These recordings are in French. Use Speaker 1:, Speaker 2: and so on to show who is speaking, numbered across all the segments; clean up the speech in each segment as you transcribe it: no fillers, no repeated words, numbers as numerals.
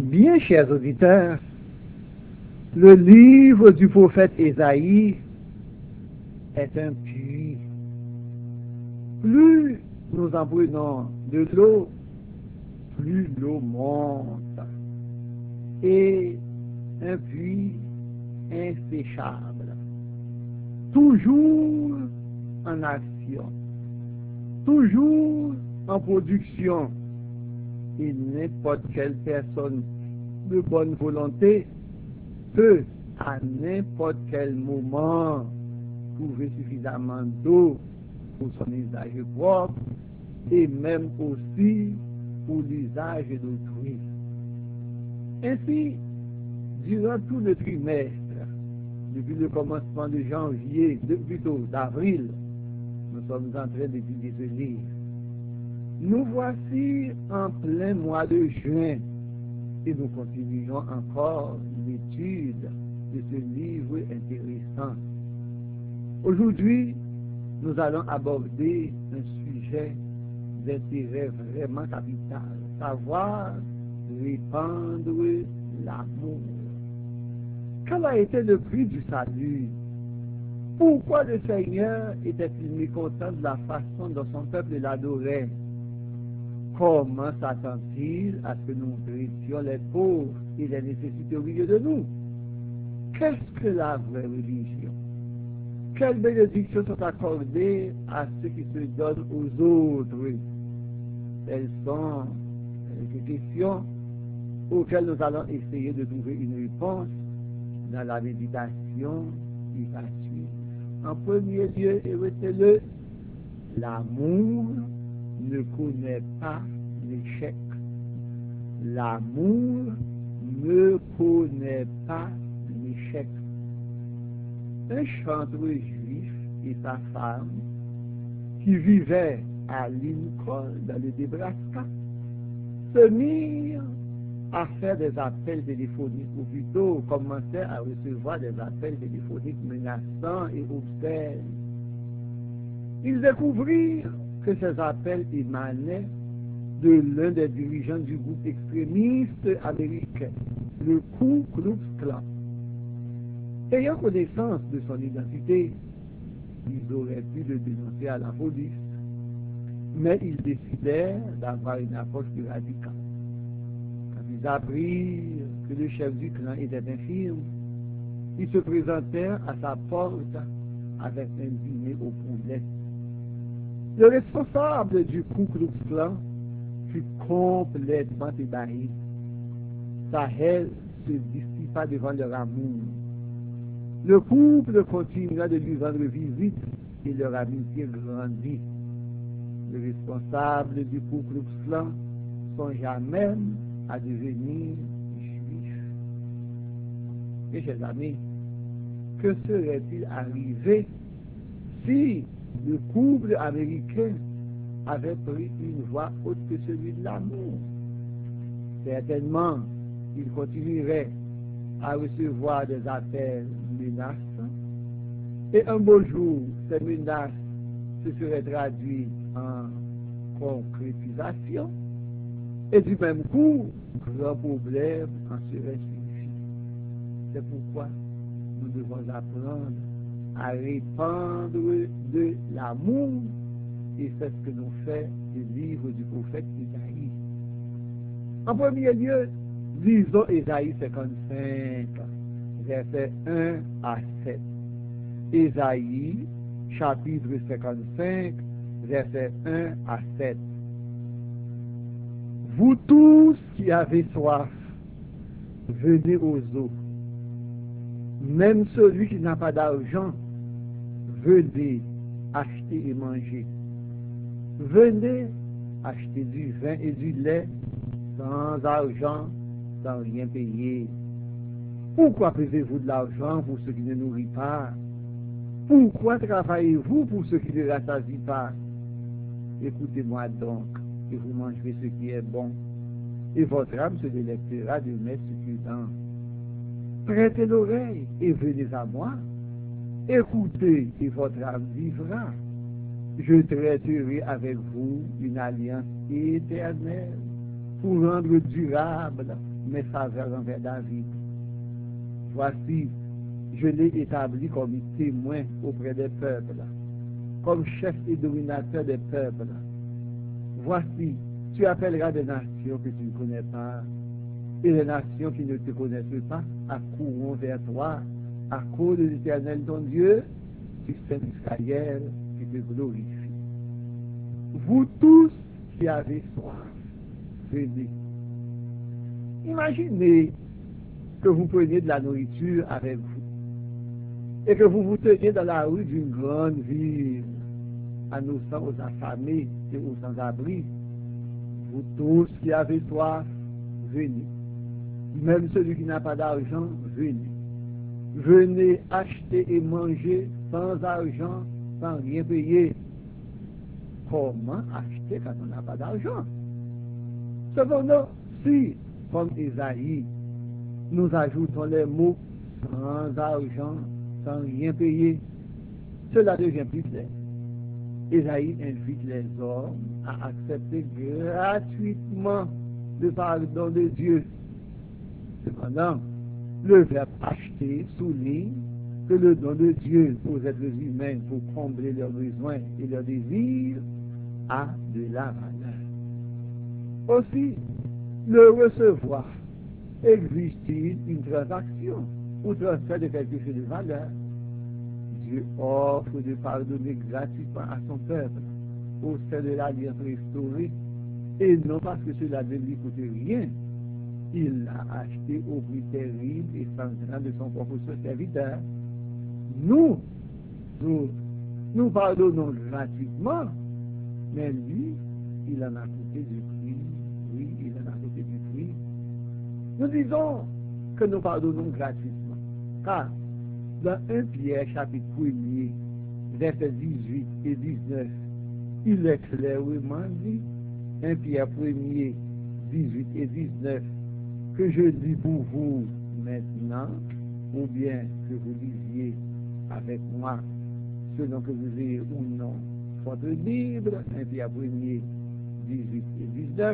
Speaker 1: Bien, chers auditeurs, le livre du prophète Ésaïe est un puits. Plus nous en prenons de l'eau, plus l'eau monte. Et un puits inséchable. Toujours en action. Toujours en production. Et n'importe quelle personne de bonne volonté peut à n'importe quel moment trouver suffisamment d'eau pour son usage propre et même aussi pour l'usage d'autrui. Ainsi, durant tout le trimestre, depuis le commencement de janvier, plutôt d'avril, nous sommes en train d'étudier ce livre. Nous voici en plein mois de juin et nous continuons encore l'étude de ce livre intéressant. Aujourd'hui, nous allons aborder un sujet d'intérêt vraiment capital, savoir répandre l'amour. Quel a été le prix du salut? Pourquoi le Seigneur était-il mécontent de la façon dont son peuple l'adorait? Comment s'attend-il à ce que nous traitions les pauvres et les nécessités au milieu de nous? Qu'est-ce que la vraie religion? Quelles bénédictions sont accordées à ceux qui se donnent aux autres? Telles sont les questions auxquelles nous allons essayer de trouver une réponse dans la méditation qui va suivre. En premier lieu, et retenez-le, l'amour ne connaît pas l'échec. L'amour ne connaît pas l'échec. Un chanteur juif et sa femme qui vivaient à Lincoln, dans le Nebraska, se mirent à faire des appels téléphoniques, ou plutôt commençaient à recevoir des appels téléphoniques menaçants et obscènes. Ils découvrirent que ces appels émanaient de l'un des dirigeants du groupe extrémiste américain, le Ku Klux Klan. Ayant connaissance de son identité, ils auraient pu le dénoncer à la police, mais ils décidèrent d'avoir une approche plus radicale. Quand ils apprirent que le chef du clan était infirme, ils se présentèrent à sa porte avec un dîner au poulet. Le responsable du Ku Klux Klan fut complètement ébahi. Sa haine se dissipa devant leur amour. Le couple continua de lui rendre visite et leur amitié grandit. Le responsable du Ku Klux Klan songea même à devenir juif. Et chers amis, que serait-il arrivé si le couple américain avait pris une voie autre que celui de l'amour? Certainement, il continuerait à recevoir des appels menaçants. Et un beau jour, ces menaces se seraient traduites en concrétisation. Et du même coup, grand problème en serait suivi. C'est pourquoi nous devons apprendre à répandre de l'amour. Et c'est ce que nous fait le livre du prophète Ésaïe. En premier lieu, lisons Ésaïe 55, versets 1 à 7. Ésaïe, chapitre 55, versets 1 à 7. Vous tous qui avez soif, venez aux eaux. Même celui qui n'a pas d'argent, venez acheter et manger. Venez acheter du vin et du lait sans argent, sans rien payer. Pourquoi payez-vous de l'argent pour ceux qui ne nourrissent pas? Pourquoi travaillez-vous pour ceux qui ne rassasient pas? Écoutez-moi donc, et vous mangerez ce qui est bon, et votre âme se délectera de mets succulents. Prêtez l'oreille et venez à moi. Écoutez, et votre âme vivra. Je traiterai avec vous une alliance éternelle pour rendre durable mes faveurs envers David. Voici, je l'ai établi comme témoin auprès des peuples, comme chef et dominateur des peuples. Voici, tu appelleras des nations que tu ne connais pas, et les nations qui ne te connaissent pas accourront vers toi à cause de l'Éternel ton Dieu, tu sais d'Israël qui te glorifie. Vous tous qui avez soif, venez. Imaginez que vous preniez de la nourriture avec vous et que vous vous teniez dans la rue d'une grande ville, annonçant aux affamés et aux sans-abri, vous tous qui avez soif, venez. Même celui qui n'a pas d'argent, venez. Venez acheter et manger sans argent, sans rien payer. Comment acheter quand on n'a pas d'argent? Cependant, si, comme Isaïe, nous ajoutons les mots sans argent, sans rien payer, cela devient plus clair. Isaïe invite les hommes à accepter gratuitement le pardon de Dieu. Cependant, le verbe acheter souligne que le don de Dieu aux êtres humains pour combler leurs besoins et leurs désirs a de la valeur. Aussi, le recevoir exige-t-il une transaction ou transfert de quelque chose de valeur. Dieu offre de pardonner gratuitement à son peuple au sein de l'alliance restaurée, et non parce que cela ne lui coûte rien. Il l'a acheté au prix terrible et sanglant de son propre serviteur. Nous pardonnons gratuitement, mais lui, il en a coûté du prix. Oui, il en a coûté du prix. Nous disons que nous pardonnons gratuitement, car dans 1 Pierre chapitre 1er, versets 18 et 19, il est clairement dit, 1 Pierre 1er, 18 et 19, que je dis pour vous maintenant, ou bien que vous lisiez avec moi, selon que vous ayez ou non votre Bible, 1 Pierre 1er, 18 et 19,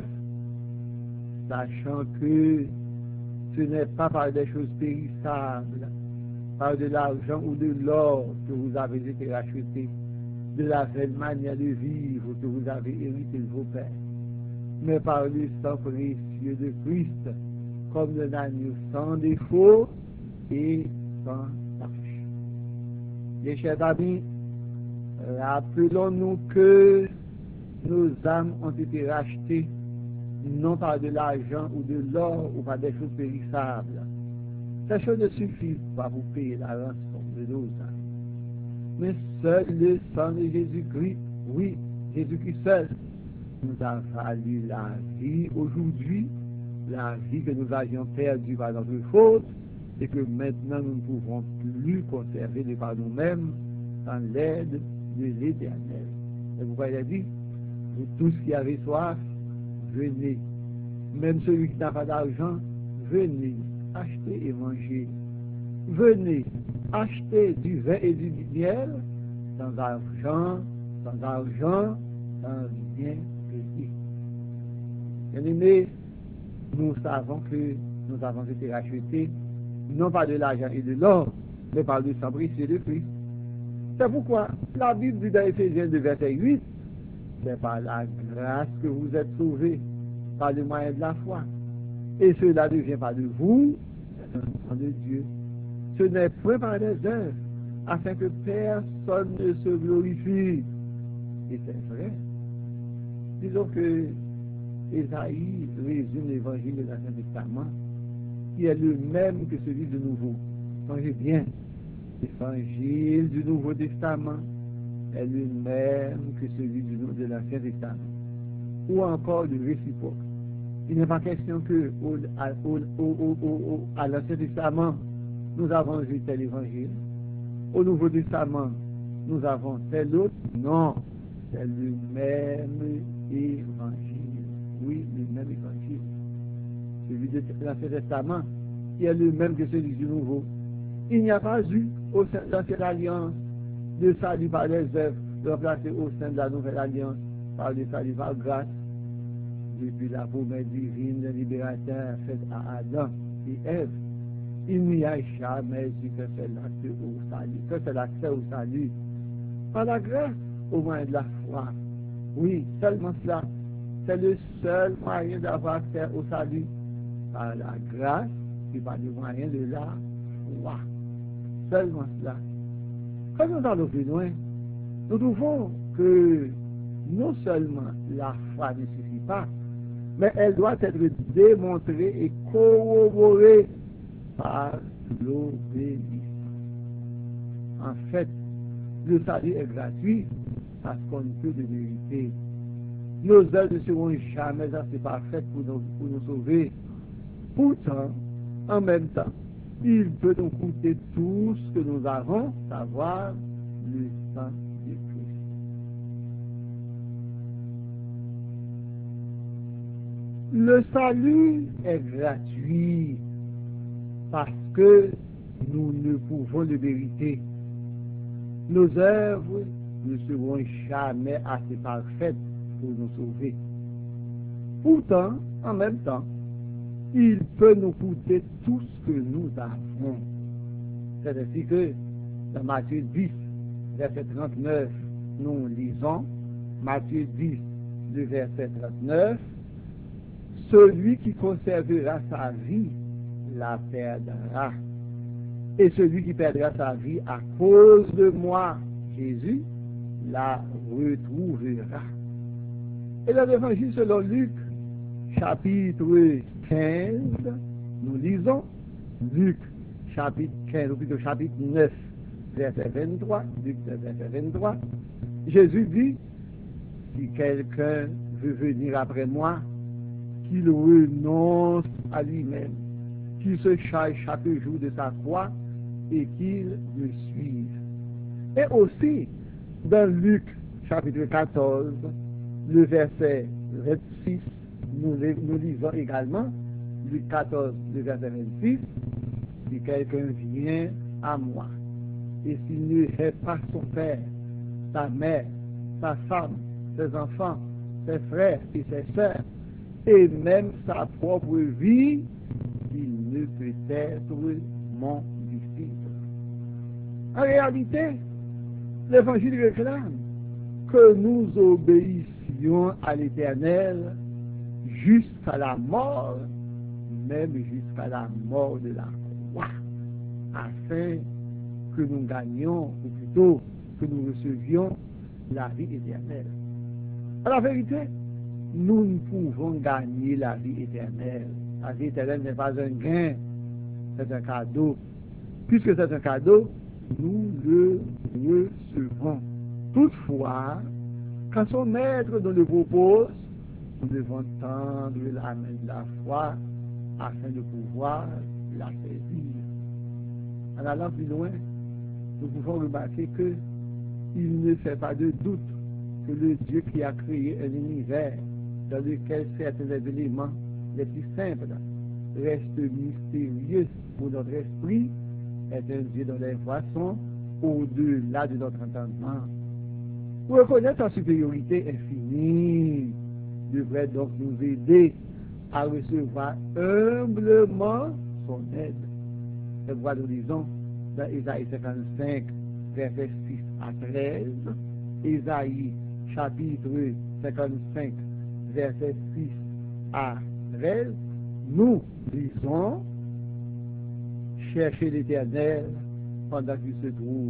Speaker 1: sachant que ce n'est pas par des choses périssables, par de l'argent ou de l'or que vous avez été rachetés, de la vaine manière de vivre que vous avez hérité de vos pères, mais par le sang précieux de Christ, comme d'un agneau sans défaut et sans tache. Les chers amis, rappelons-nous que nos âmes ont été rachetées non par de l'argent ou de l'or ou par des choses périssables. Ces choses ne suffisent pas pour payer la rançon de nos âmes. Mais seul le sang de Jésus-Christ, oui, Jésus-Christ seul, nous a valu la vie aujourd'hui, la vie que nous avions perdue par notre faute, et que maintenant nous ne pouvons plus conserver de par nous-mêmes sans l'aide de l'Éternel. Et pourquoi il a dit, vous tous qui avez soif, venez. Même celui qui n'a pas d'argent, venez, achetez et mangez. Venez, achetez du vin et du miel, sans argent, sans rien payer. Bien-aimés, nous savons que nous avons été rachetés, non pas de l'argent et de l'or, mais par le sang précieux de Christ. C'est pourquoi la Bible dit dans Éphésiens 2, verset 8, c'est par la grâce que vous êtes sauvés, par le moyen de la foi. Et cela ne vient pas de vous, c'est un don de Dieu. Ce n'est point par des œuvres, afin que personne ne se glorifie. Et c'est vrai. Disons que Ésaïe résume l'évangile de l'Ancien Testament, qui est le même que celui du Nouveau. Songez bien, l'évangile du Nouveau Testament est le même que celui de l'Ancien Testament, ou encore de réciproque. Il n'est pas question que à l'Ancien Testament, nous avons vu tel évangile, au Nouveau Testament, nous avons tel autre. Non, c'est le même évangile. Oui, le même évangile. Celui de l'Ancien Testament, qui est le même que celui du Nouveau. Il n'y a pas eu, au sein de l'Ancienne Alliance, de salut par les œuvres, remplacé au sein de la Nouvelle Alliance par le salut par grâce. depuis la promesse divine de libérateur faite à Adam et Ève, il n'y a jamais eu que c'est l'accès au salut, que c'est l'accès au salut par la grâce au moyen de la foi. Oui, seulement cela. C'est le seul moyen d'avoir accès au salut, par la grâce et par le moyen de la foi. Seulement cela. Quand nous allons plus loin, nous trouvons que non seulement la foi ne suffit pas, mais elle doit être démontrée et corroborée par l'obéissance. En fait, le salut est gratuit parce qu'on ne peut de vérité. Nos œuvres ne seront jamais assez parfaites pour nous sauver. Pourtant, en même temps, il peut nous coûter tout ce que nous avons, savoir le sang de Christ. Le salut est gratuit parce que nous ne pouvons le mériter. Nos œuvres ne seront jamais assez parfaites pour nous sauver. Pourtant, en même temps, il peut nous coûter tout ce que nous avons. C'est ainsi que dans Matthieu 10, verset 39, nous lisons, Matthieu 10, le verset 39, celui qui conservera sa vie la perdra. Et celui qui perdra sa vie à cause de moi, Jésus, la retrouvera. Et dans l'évangile selon Luc, chapitre 15, nous lisons, Luc, chapitre 15, ou plutôt chapitre 9, verset 23, Luc 9, verset 23, Jésus dit, si quelqu'un veut venir après moi, qu'il renonce à lui-même, qu'il se charge chaque jour de sa croix et qu'il me suive. Et aussi, dans Luc, chapitre 14, le verset 26, nous lisons également, Luc 14, le verset 26, si quelqu'un vient à moi, et s'il ne hait pas son père, sa mère, sa femme, ses enfants, ses frères et ses sœurs, et même sa propre vie, il ne peut être mon disciple. En réalité, l'Évangile réclame que nous obéissions à l'Éternel jusqu'à la mort, même jusqu'à la mort de la croix, afin que nous gagnions, ou plutôt que nous recevions la vie éternelle. À la vérité, nous ne pouvons gagner la vie éternelle. La vie éternelle n'est pas un gain, c'est un cadeau. Puisque c'est un cadeau, nous le recevons. Toutefois, quand son maître nous le propose, nous devons tendre la main de la foi afin de pouvoir la saisir. En allant plus loin, nous pouvons remarquer que il ne fait pas de doute que le Dieu qui a créé un univers dans lequel certains éléments les plus simples restent mystérieux pour notre esprit est un Dieu dont les voies sont au-delà de notre entendement. Pour reconnaître sa supériorité infinie, devrait donc nous aider à recevoir humblement son aide. C'est pourquoi nous lisons dans Isaïe 55, versets 6 à 13, Isaïe chapitre 55, versets 6 à 13, nous lisons, cherchez l'Éternel pendant qu'il se trouve,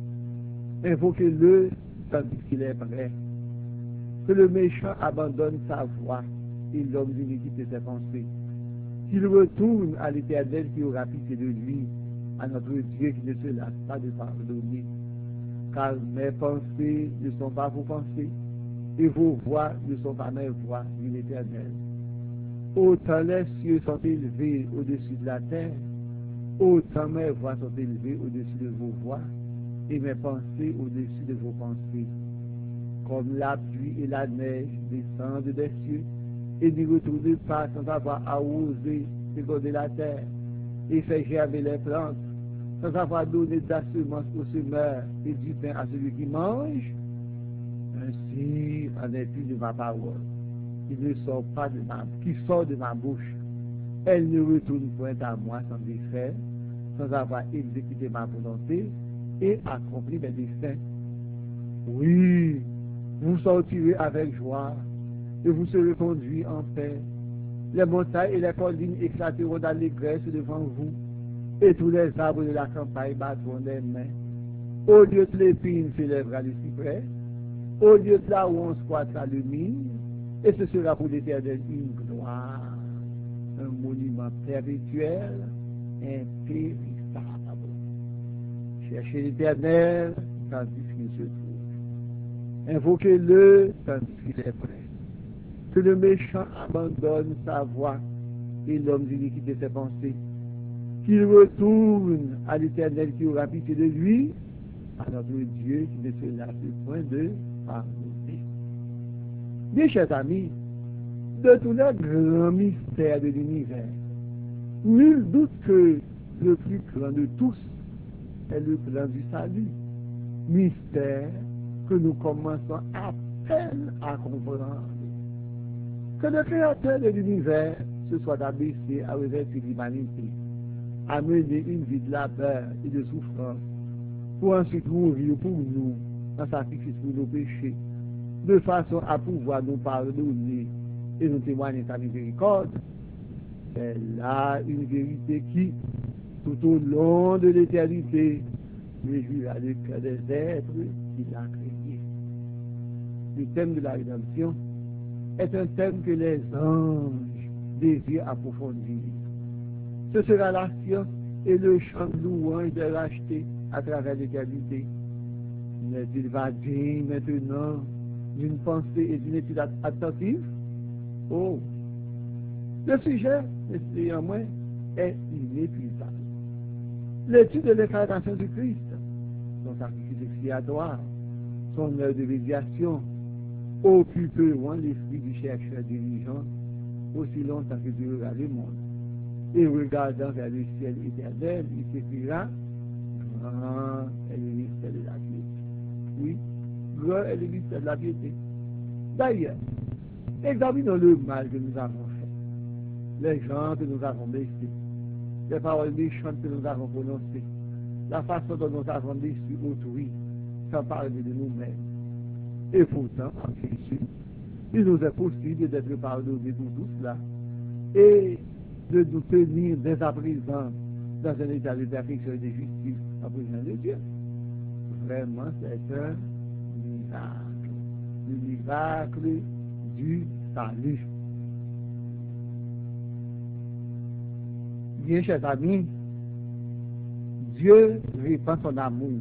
Speaker 1: invoquez-le tandis qu'il est prêt, que le méchant abandonne sa voie et l'homme d'iniquité ses pensées, qu'il retourne à l'Éternel qui aura pitié de lui, à notre Dieu qui ne se lasse pas de pardonner, car mes pensées ne sont pas vos pensées, et vos voix ne sont pas mes voix, dit l'Éternel. Autant les cieux sont élevés au-dessus de la terre, autant mes voix sont élevées au-dessus de vos voix, et mes pensées au-dessus de vos pensées. Comme la pluie et la neige descendent des cieux, et n'y retournent pas sans avoir arrosé, fécondé la terre, et fait germer les plantes, sans avoir donné de la semence au semeur et du pain à celui qui mange, ainsi en est-il de ma parole. qui ne sort pas de qui sort de ma bouche. Elle ne retourne point à moi sans effet, sans avoir exécuté ma volonté et accompli mes desseins. Oui, vous sortirez avec joie et vous serez conduits en paix. Les montagnes et les collines éclateront d'allégresse devant vous, et tous les arbres de la campagne battront des mains. Au lieu de l'épine s'élèvera le cyprès, au lieu de la ronce croîtra le myrte, et ce sera pour l'Éternel une gloire, un monument perpétuel, impérissable. Cherchez l'Éternel tandis qu'il se trouve. Invoquez-le tandis qu'il est prêt. Que le méchant abandonne sa voie et l'homme d'iniquité ses pensées. Qu'il retourne à l'Éternel qui aura pitié de lui, à notre Dieu qui ne se lasse point de pardonner. Mes chers amis, de tous les grands mystères de l'univers, nul doute que le plus grand de tous est le plan du salut. Mystère que nous commençons à peine à comprendre. Que le Créateur de l'univers se soit abaissé à revêtir l'humanité, à mener une vie de labeur et de souffrance, pour ensuite mourir pour nous en sacrifice pour nos péchés, de façon à pouvoir nous pardonner et nous témoigner sa miséricorde. C'est là une vérité qui, tout au long de l'éternité, réjouira le cœur des êtres qu'il a créés. Le thème de la rédemption est un thème que les anges désirent approfondir. Ce sera la science et le chant de louange des rachetés à travers l'éternité. N'est-il pas digne maintenant d'une pensée et d'une étude attentive? Oh, le sujet, néanmoins, est inépuisable. L'étude de l'incarnation du Christ, son sacrifice expiatoire, son œuvre de médiation, occuperont l'esprit du chercheur dirigeant aussi longtemps que durera le monde. Et regardant vers le ciel éternel, il s'écrira, grand est le mystère de la piété. Oui, grand est le mystère de la piété. D'ailleurs, examinons le mal que nous avons fait, les gens que nous avons blessés, les paroles méchantes que nous avons prononcées, la façon dont nous avons déçu autrui, sans parler de nous-mêmes. Et pourtant, en Jésus, il nous est possible d'être pardonnés pour tout cela et de nous tenir dès à présent dans un état de perfection et de justice en présence de Dieu. Vraiment, c'est un miracle. Le miracle du salut. Bien, chers amis, Dieu répand son amour.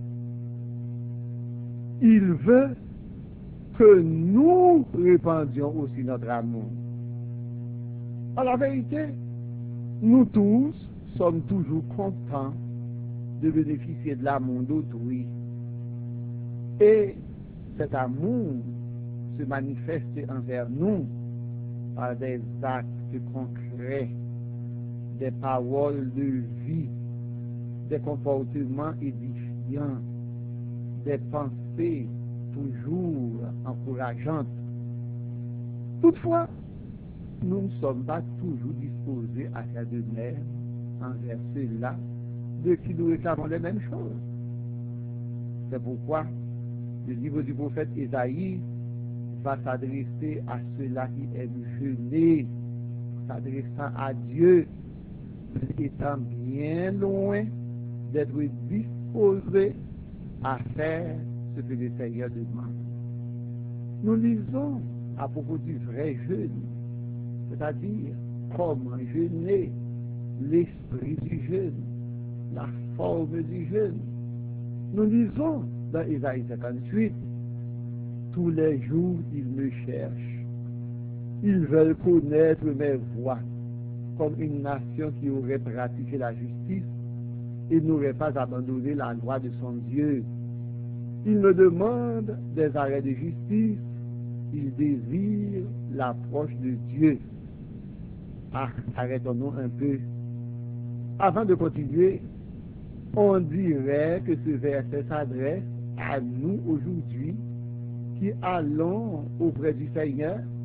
Speaker 1: Il veut que nous répandions aussi notre amour. En la vérité, nous tous sommes toujours contents de bénéficier de l'amour d'autrui. Et cet amour se manifeste envers nous par des actes concrets, des paroles de vie, des comportements édifiants, des pensées toujours encourageantes. Toutefois, nous ne sommes pas toujours disposés à faire de même envers ceux-là de qui nous réclamons les mêmes choses. C'est pourquoi le livre du prophète Ésaïe va s'adresser à ceux-là qui aiment jeûner, s'adressant à Dieu, étant bien loin d'être disposés à faire ce que le Seigneur demande. Nous lisons à propos du vrai jeûne, c'est-à-dire comment jeûner, l'esprit du jeûne, la forme du jeûne. Nous lisons dans Ésaïe 58, tous les jours ils me cherchent, ils veulent connaître mes voies, comme une nation qui aurait pratiqué la justice et n'aurait pas abandonné la loi de son Dieu. Ils me demandent des arrêts de justice, ils désirent l'approche de Dieu. Ah, arrêtons-nous un peu. Avant de continuer, on dirait que ce verset s'adresse à nous aujourd'hui qui allons auprès du Seigneur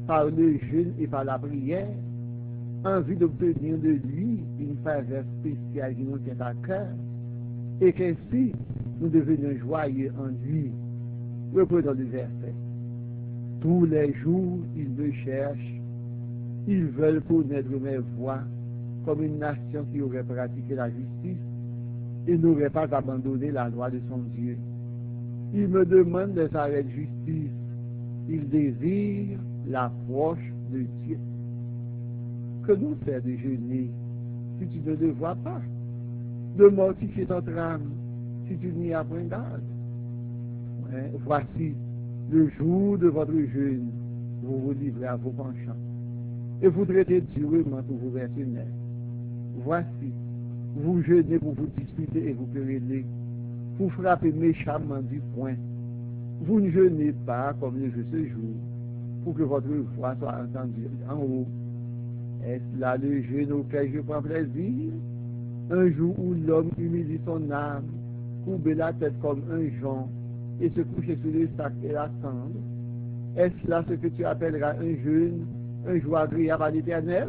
Speaker 1: par le jeûne et par la prière, en vue d'obtenir de lui une faveur spéciale qui nous tient à cœur, et qu'ainsi nous devenions joyeux en lui. Reprenons le verset. Tous les jours, ils me cherchent, ils veulent connaître mes voies, comme une nation qui aurait pratiqué la justice et n'aurait pas abandonné la loi de son Dieu. Ils me demandent des arrêts de justice, ils désirent l'approche de Dieu. Que nous faire de jeûner si tu ne le vois pas, de mortifier ton âme si tu n'y as point garde. Voici le jour de votre jeûne, vous vous livrez à vos penchants et vous traitez durement tous vos mercenaires. Voici, vous jeûnez pour vous disputer et vous quereller, vous frappez méchamment du poing. Vous ne jeûnez pas comme le jeu ce jour, pour que votre voix soit entendue en haut. Est-ce là le jeûne auquel je prends plaisir? Un jour où l'homme humilie son âme, courbe la tête comme un jonc, et se coucher sur le sac et la cendre? Est-ce là ce que tu appelleras un jeûne, un jour agréable à l'Éternel?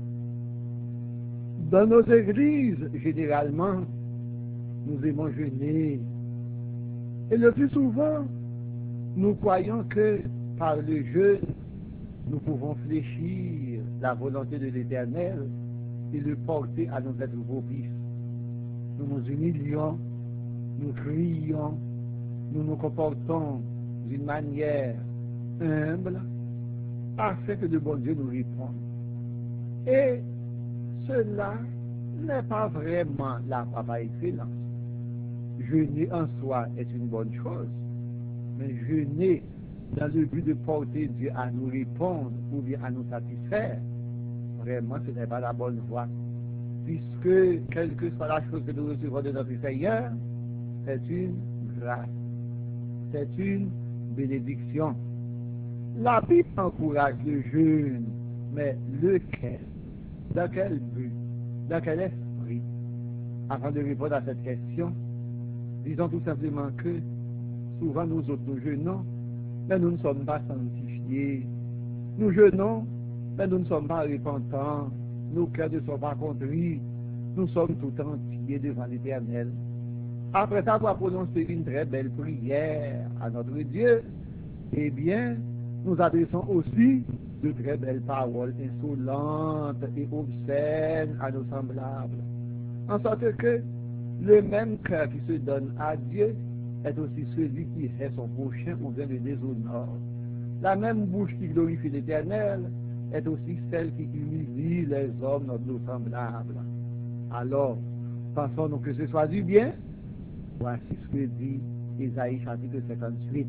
Speaker 1: Dans nos églises, généralement, nous aimons jeûner. Et le plus souvent, nous croyons que par le jeûne, nous pouvons fléchir la volonté de l'Éternel et le porter à nos êtres propices. Nous nous humilions, nous crions, nous nous comportons d'une manière humble afin que le bon Dieu nous réponde. Et cela n'est pas vraiment la foi par excellence. Jeûner en soi est une bonne chose, mais jeûner dans le but de porter Dieu à nous répondre ou bien à nous satisfaire, vraiment ce n'est pas la bonne voie, puisque quelle que soit la chose que nous recevons de notre Seigneur, c'est une grâce, c'est une bénédiction. La Bible encourage le jeûne, mais lequel? Dans quel but? Dans quel esprit? Avant de répondre à cette question, disons tout simplement que souvent nous autres nous jeûnons, mais nous ne sommes pas sanctifiés. Nous jeûnons, mais nous ne sommes pas repentants. Nos cœurs ne sont pas contrits. Nous sommes tout entiers devant l'Éternel. Après avoir prononcé une très belle prière à notre Dieu, eh bien, nous adressons aussi de très belles paroles insolentes et obscènes à nos semblables. En sorte que le même cœur qui se donne à Dieu est aussi celui qui hait son prochain ou bien le déshonore. La même bouche qui glorifie l'Éternel est aussi celle qui humilie les hommes, nos semblables. Alors, pensons-nous que ce soit du bien? Voici ce que dit Isaïe chapitre 58.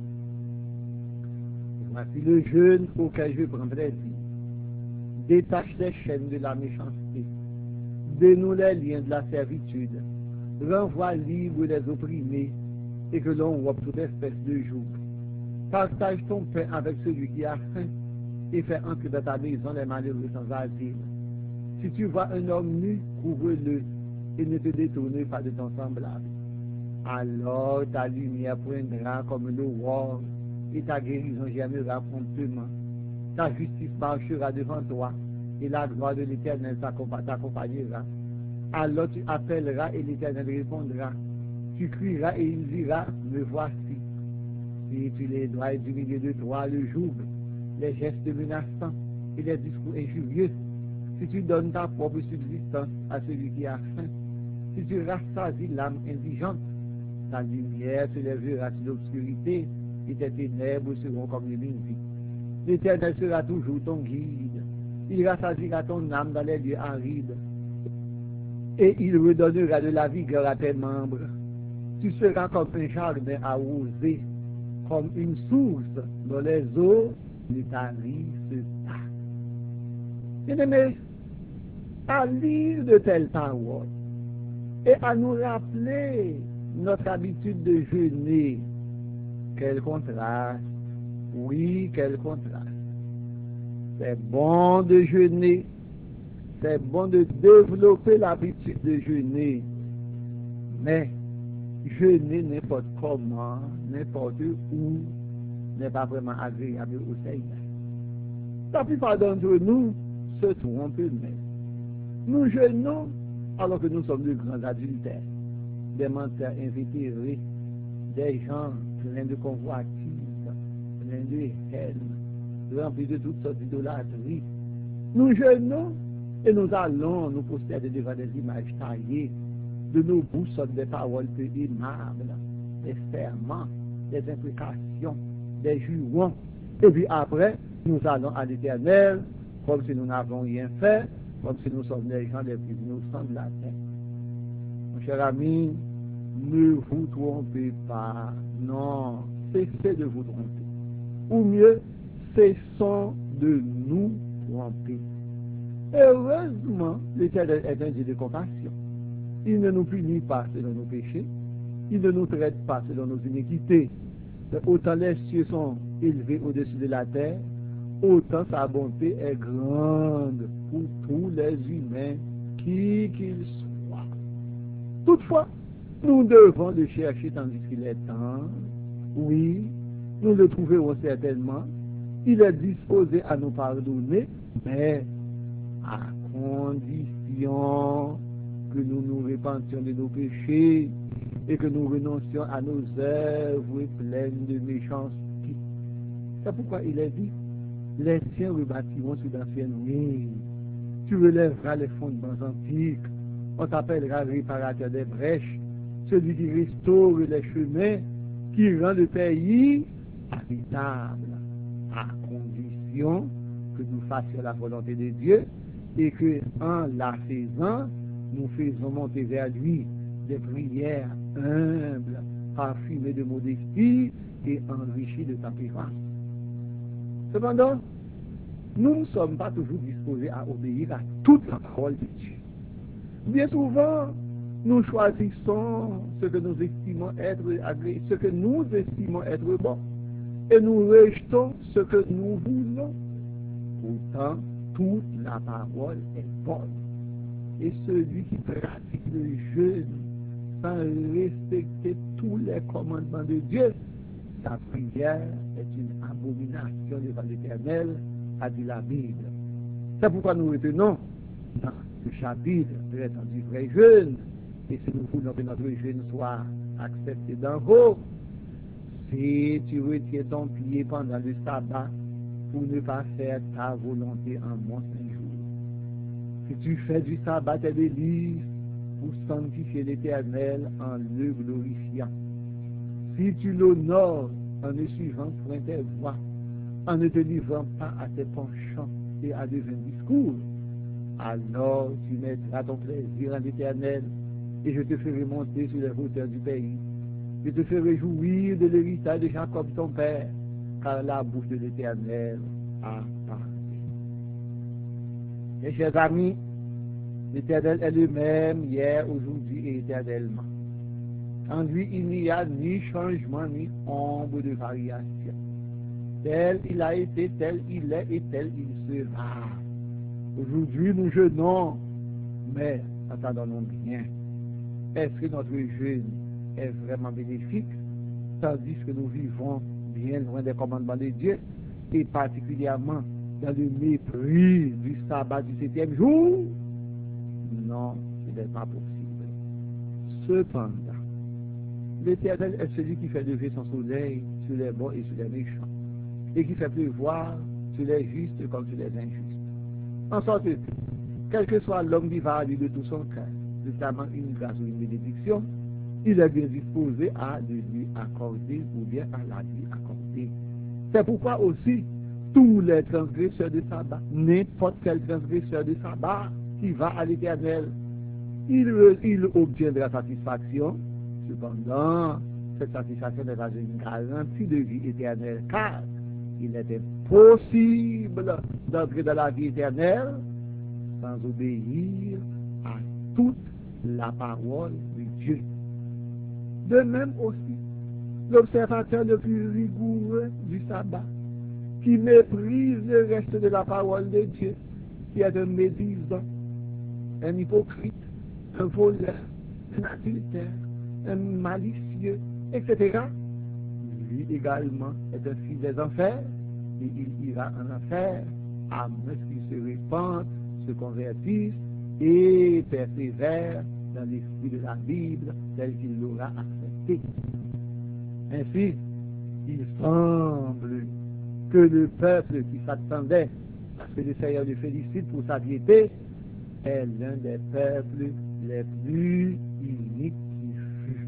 Speaker 1: Voici le jeûne auquel je prends plaisir. Détache les chaînes de la méchanceté. Dénoue les liens de la servitude. Renvoie libre les opprimés et que l'on rompe toute espèce de joug. Partage ton pain avec celui qui a faim et fais entrer dans ta maison les malheureux sans asile. Si tu vois un homme nu, couvre-le et ne te détourne pas de ton semblable. Alors ta lumière poindra comme l'aurore et ta guérison germera promptement. Ta justice marchera devant toi et la gloire de l'Éternel t'accompagnera. Alors tu appelleras et l'Éternel répondra. Tu crieras et il dira, me voici. Si tu les dois du milieu de toi le joug, les gestes menaçants et les discours injurieux, si tu donnes ta propre subsistance à celui qui a faim, si tu rassasies l'âme indigente, ta lumière se lèvera sur l'obscurité et tes ténèbres seront comme une vie. L'Éternel sera toujours ton guide. Il rassasiera ton âme dans les lieux arides et il redonnera de la vigueur à tes membres. Tu seras comme un jardin arrosé, comme une source dont les eaux ne tarissent pas. Bien-aimés, à lire de telles paroles et à nous rappeler notre habitude de jeûner, quel contraste, oui, quel contraste. C'est bon de jeûner, c'est bon de développer l'habitude de jeûner, mais jeûner n'importe comment, n'importe où, n'est pas vraiment agréable au Seigneur. La plupart d'entre nous se trompent eux-mêmes. Nous jeûnons alors que nous sommes de grands adultères, des menteurs invétérés, des gens pleins de convoitises, pleins de haine, remplis de toutes sortes d'idolâtries. Nous jeûnons et nous allons nous posséder devant des images taillées, de nos bouches sortent des paroles peu aimables, des serments, des imprécations, des jurons. Et puis après, nous allons à l'Éternel, comme si nous n'avons rien fait, comme si nous sommes les gens les plus innocents de la terre. Mon cher ami, ne vous trompez pas. Non, cessez de vous tromper. Ou mieux, cessons de nous tromper. Heureusement, l'Éternel est un Dieu de compassion. Il ne nous punit pas selon nos péchés. Il ne nous traite pas selon nos iniquités. Autant les cieux sont élevés au-dessus de la terre, autant sa bonté est grande pour tous les humains, qui qu'ils soient. Toutefois, nous devons le chercher tandis qu'il est temps. Oui, nous le trouverons certainement. Il est disposé à nous pardonner, mais à condition que nous nous repentions de nos péchés et que nous renoncions à nos œuvres pleines de méchanceté. C'est pourquoi il est dit, les tiens rebâtiront sur d'anciennes ruines. Tu relèveras les fondements antiques. On t'appellera réparateur des brèches, celui qui restaure les chemins, qui rend le pays habitable, à condition que nous fassions la volonté de Dieu et que, en la faisant, nous faisons monter vers lui des prières humbles, parfumées de modestie et enrichies de tempérance. Cependant, nous ne sommes pas toujours disposés à obéir à toute la parole de Dieu. Bien souvent, nous choisissons ce que nous estimons être agréable, ce que nous estimons être bon, et nous rejetons ce que nous voulons. Pourtant, toute la parole est bonne. Et celui qui pratique le jeûne sans respecter tous les commandements de Dieu, sa prière est une abomination devant l'Éternel, a dit la Bible. C'est pourquoi nous retenons dans ce chapitre traitant du vrai jeûne, et si nous voulons que notre jeûne soit accepté d'en haut, si tu retires ton pied pendant le sabbat pour ne pas faire ta volonté en mon saint jour, si tu fais du sabbat tes délices pour sanctifier l'Éternel en le glorifiant, si tu l'honores en ne suivant point tes voies, en ne te livrant pas à tes penchants et à de vains discours, alors tu mettras ton plaisir en l'Éternel, et je te ferai monter sur les hauteurs du pays. Je te ferai jouir de l'héritage de Jacob ton père, car la bouche de l'Éternel a parlé. Mes chers amis, l'Éternel est le même hier, aujourd'hui et éternellement. En lui, il n'y a ni changement, ni ombre de variation. Tel il a été, tel il est et tel il sera. Aujourd'hui, nous jeûnons, mais attendons bien. Est-ce que notre jeûne est vraiment bénéfique, tandis que nous vivons bien loin des commandements de Dieu, et particulièrement dans le mépris du sabbat du 7e jour? Non, ce n'est pas possible. Cependant, l'Éternel est celui qui fait lever son soleil sur les bons et sur les méchants, et qui fait pleuvoir sur les justes comme sur les injustes. En sorte que, quel que soit l'homme qui va à lui de tout son cœur, notamment une grâce ou une bénédiction, il est bien disposé à le lui accorder ou bien à la lui accorder. C'est pourquoi aussi, tous les transgresseurs de sabbat, n'importe quel transgresseur de sabbat qui va à l'Éternel, il obtiendra satisfaction. Cependant, cette satisfaction n'est pas une garantie de vie éternelle, car il est impossible d'entrer dans la vie éternelle sans obéir à toute la parole de Dieu. De même aussi, l'observateur le plus rigoureux du sabbat, qui méprise le reste de la parole de Dieu, qui est un médisant, un hypocrite, un voleur, un adultère, un malicieux, etc. Lui également est un fils des enfers, et il ira en enfer à moins qu'ils se répandent, se convertissent et persévèrent dans l'esprit de la Bible tel qu'il l'aura accepté. Ainsi, il semble que le peuple qui s'attendait à ce que le Seigneur le félicite pour sa piété est l'un des peuples les plus iniques qui fut.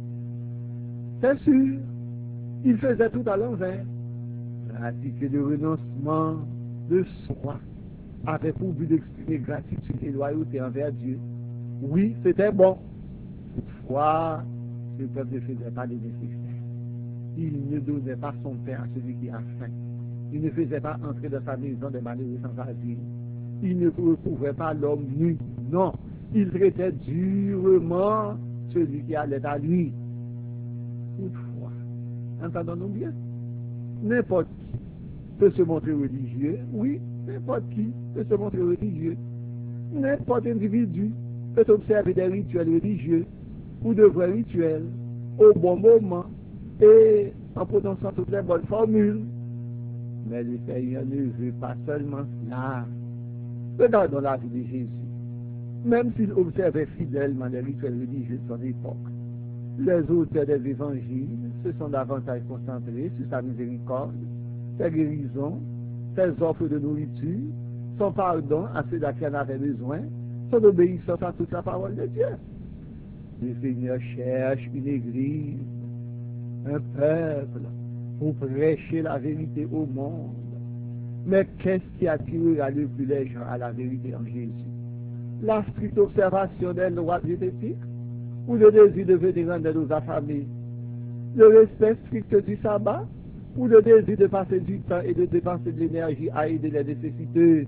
Speaker 1: C'est sûr, il faisait tout à l'envers, pratiquer le renoncement de soi, avec pour but d'exprimer gratitude et loyauté envers Dieu. Oui, c'était bon. Toutefois, ce peuple ne faisait pas les nécessaires. Il ne donnait pas son pain à celui qui a faim. Il ne faisait pas entrer dans sa maison des malheureux sans asile. Il ne recouvrait pas l'homme nu. Non, il traitait durement celui qui allait à lui. Toutefois, entendons-nous bien, n'importe qui peut se montrer religieux. Oui, n'importe qui peut se montrer religieux. N'importe individu peut observer des rituels religieux ou de vrais rituels au bon moment et en prononçant toutes les bonnes formules. Mais le Seigneur ne veut pas seulement cela. Regardons la vie de Jésus. Même s'il observait fidèlement les rituels religieux de son époque, les auteurs des évangiles se sont davantage concentrés sur sa miséricorde, ses guérisons, ses offres de nourriture, son pardon à ceux qui en avaient besoin, son obéissance à toute la parole de Dieu. Le Seigneur cherche une église, un peuple, pour prêcher la vérité au monde. Mais qu'est-ce qui attirera le plus les gens à la vérité en Jésus? La stricte observation des lois diététiques ou le désir de venir en aide aux affamés? Le respect strict du sabbat ou le désir de passer du temps et de dépenser de l'énergie à aider les nécessiteux?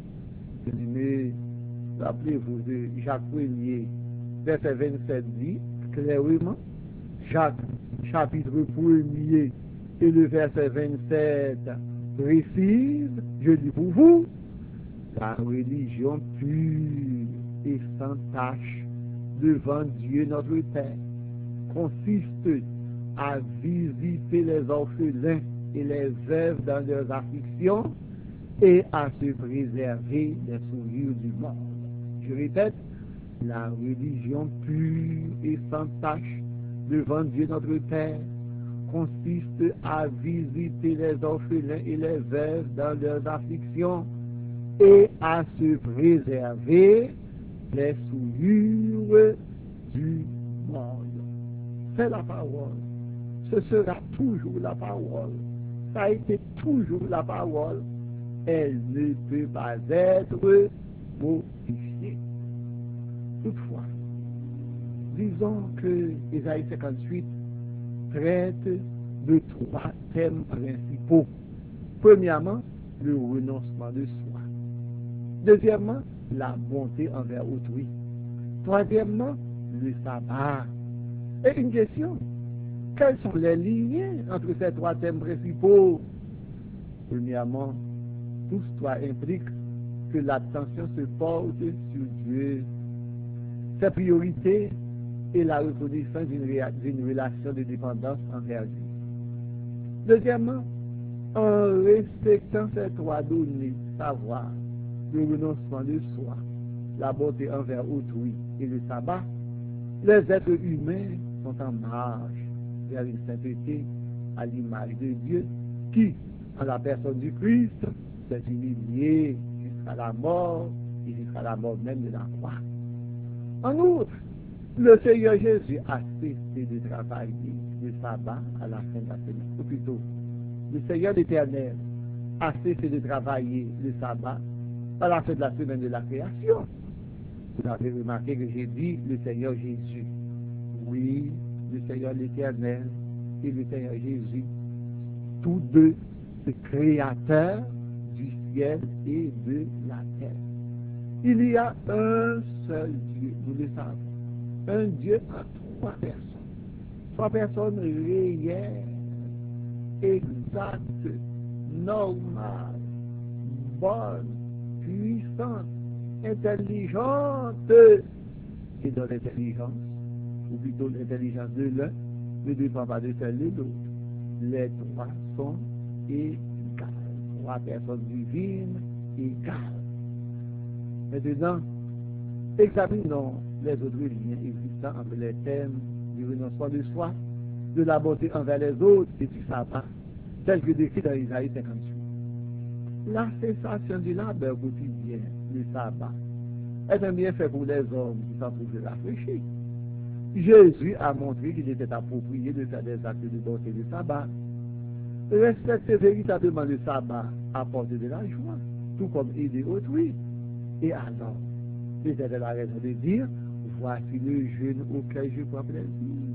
Speaker 1: Mais rappelez-vous de Jacques 1er, verset 27 dit clairement, Jacques chapitre 1er et le verset 27 précise, je dis pour vous, la religion pure et sans tache devant Dieu notre Père consiste à visiter les orphelins et les veuves dans leurs afflictions et à se préserver des souillures du monde. Je répète, la religion pure et sans tache devant Dieu notre Père consiste à visiter les orphelins et les veuves dans leurs afflictions et à se préserver des souillures du monde. C'est la parole. Ce sera toujours la parole. Ça a été toujours la parole. Elle ne peut pas être modifiée. Toutefois, disons que Ésaïe 58 traite de 3 thèmes principaux. Premièrement, le renoncement de soi. Deuxièmement, la bonté envers autrui. Troisièmement, le sabbat. Et une question, quels sont les liens entre ces 3 thèmes principaux? Premièrement, tout cela implique que l'attention se porte sur Dieu, ses priorités et la reconnaissance d'une relation de dépendance envers Dieu. Deuxièmement, en respectant ces 3 données, savoir, le renoncement de soi, la bonté envers autrui et le sabbat, les êtres humains sont en marche vers une sainteté à l'image de Dieu qui, en la personne du Christ, s'est humilié jusqu'à la mort et jusqu'à la mort même de la croix. En outre, le Seigneur Jésus a cessé de travailler le sabbat à la fin de la semaine. Ou plutôt, le Seigneur l'Éternel a cessé de travailler le sabbat à la fin de la semaine de la création. Vous avez remarqué que j'ai dit le Seigneur Jésus. Oui, le Seigneur l'Éternel et le Seigneur Jésus, tous deux, le Créateur du ciel et de la terre. Il y a un seul Dieu, nous le savons. Un Dieu en 3 personnes. 3 personnes réelles, exactes, normales, bonnes, puissantes, intelligentes. Et dans l'intelligence, ou plutôt l'intelligence de l'un, ne dépend pas de celle de l'autre. Les 3 sont égales. 3 personnes divines égale. Maintenant, examinons les autres liens existants entre les thèmes du renoncement de soi, de la bonté envers les autres et du sabbat, tel que décrit dans Isaïe 58. La cessation du labeur quotidien, le sabbat, est un bienfait pour les hommes qui s'en trouvent rafraîchis. Jésus a montré qu'il était approprié de faire des actes de bonté le sabbat. Respecter véritablement le sabbat apporte de la joie, tout comme aider autrui. Et alors, l'Éternel a raison de dire, voici le jeûne auquel je prends plaisir.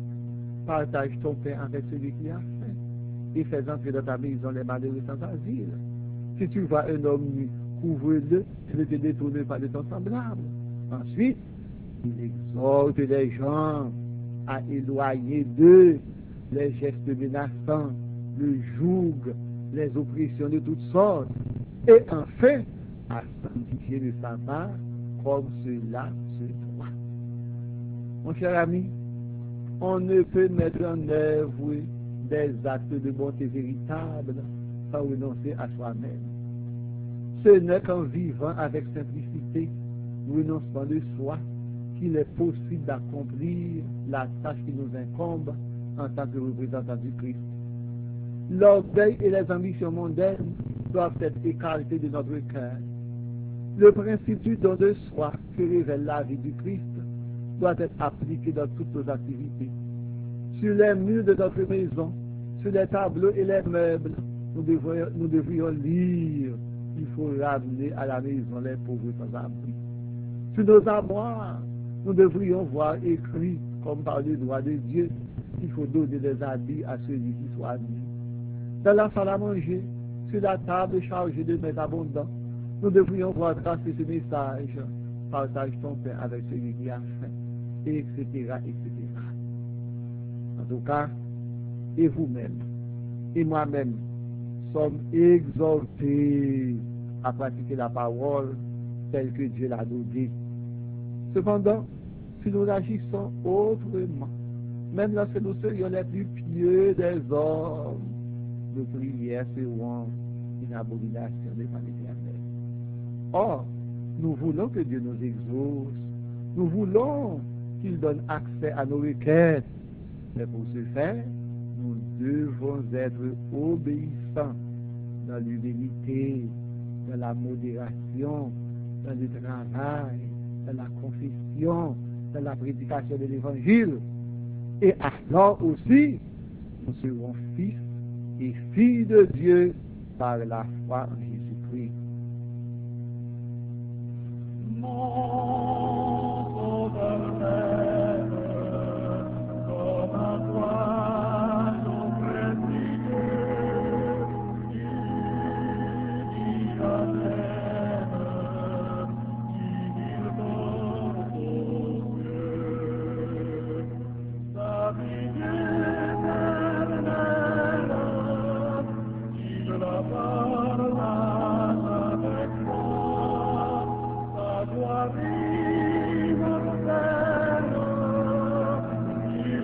Speaker 1: Partage ton pain avec celui qui a faim, et fais entrer dans ta maison les malheureux sans asile. Si tu vois un homme nu, couvre-le et ne te détourne pas de ton semblable. Ensuite, il exhorte les gens à éloigner d'eux les gestes menaçants, le joug, les oppressions de toutes sortes, et enfin, à sanctifier le sabbat comme cela se doit. Mon cher ami, on ne peut mettre en œuvre des actes de bonté véritables sans renoncer à soi-même. Ce n'est qu'en vivant avec simplicité, renoncement de soi, qu'il est possible d'accomplir la tâche qui nous incombe en tant que représentants du Christ. L'orgueil et les ambitions mondaines doivent être écartés de notre cœur. Le principe du don de soi que révèle la vie du Christ doit être appliqué dans toutes nos activités. Sur les murs de notre maison, sur les tableaux et les meubles, nous devrions lire qu'il faut ramener à la maison les pauvres sans abri. Sur nos armoires, nous devrions voir écrit, comme par le droit de Dieu, qu'il faut donner des habits à celui qui soit nu. Dans la salle à manger, sur la table chargée de mets abondants, nous devrions voir tracer ce message, partage ton pain avec celui qui a faim, etc., etc. En tout cas, et vous-même, et moi-même, sommes exhortés à pratiquer la parole telle que Dieu l'a donnée. Cependant, si nous agissons autrement, même lorsque nous serions les plus pieux des hommes, nos prières seront une abomination devant l'Éternel. Or, nous voulons que Dieu nous exauce, nous voulons qu'il donne accès à nos requêtes, mais pour ce faire, nous devons être obéissants dans l'humilité, dans la modération, dans le travail, dans la confession, dans la prédication de l'Évangile. Et alors aussi, nous serons fils et filles de Dieu par la foi en Jésus-Christ.
Speaker 2: Mon sauveur m'aime, comme à toi son précieux, il t'aime, il porte aux cieux, sa vie éternelle, il la partage avec moi, sa gloire immortelle, il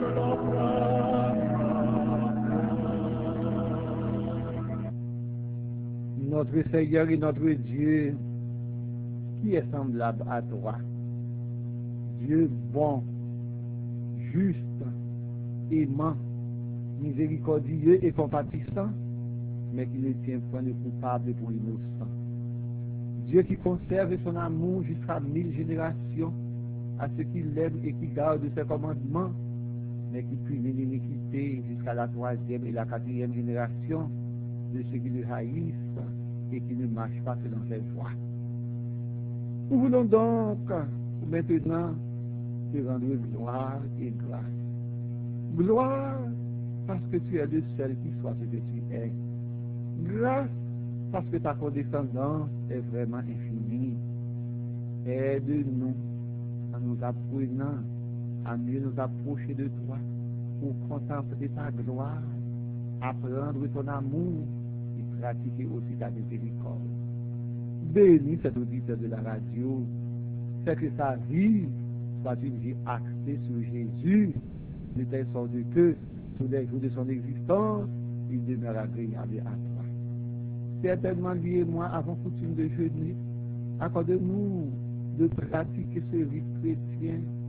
Speaker 1: Notre Seigneur et notre Dieu, qui est semblable à toi, Dieu bon, juste, aimant, miséricordieux et compatissant, mais qui ne tient point le coupable pour l'innocent. Dieu qui conserve son amour jusqu'à 1000 générations à ceux qui l'aiment et qui gardent ses commandements, mais qui punit l'iniquité jusqu'à la 3e et la 4e génération de ceux qui le haïssent et qui ne marchent pas selon ses voies. Nous voulons donc maintenant te rendre gloire et grâce. Gloire parce que tu es le seul qui soit ce que tu es. Grâce parce que ta condescendance est vraiment infinie. Aide-nous en nous apprenant à mieux nous approcher de toi pour contempler ta gloire, apprendre ton amour et pratiquer aussi ta miséricorde. Bénis cet auditeur de la radio, fais que sa vie soit une vie axée sur Jésus, de telle sorte que, tous les jours de son existence, il demeure agréable à toi. certainement lui et moi avons coutume de jeûner. Accordez-nous de pratiquer ce rite chrétien